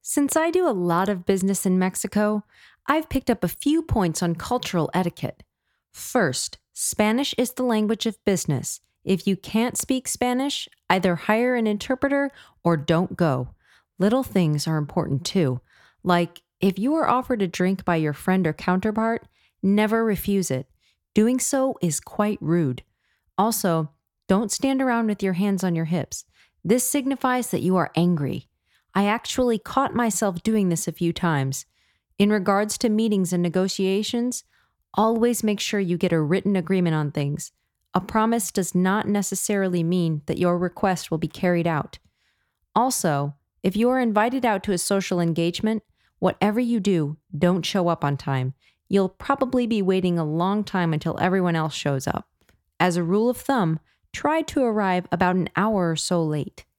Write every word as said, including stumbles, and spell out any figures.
Since I do a lot of business in Mexico, I've picked up a few points on cultural etiquette. First, Spanish is the language of business. If you can't speak Spanish, either hire an interpreter or don't go. Little things are important too. Like, if you are offered a drink by your friend or counterpart, never refuse it. Doing so is quite rude. Also, don't stand around with your hands on your hips. This signifies that you are angry. I actually caught myself doing this a few times. In regards to meetings and negotiations, always make sure you get a written agreement on things. A promise does not necessarily mean that your request will be carried out. Also, if you are invited out to a social engagement, whatever you do, don't show up on time. You'll probably be waiting a long time until everyone else shows up. As a rule of thumb, try to arrive about an hour or so late.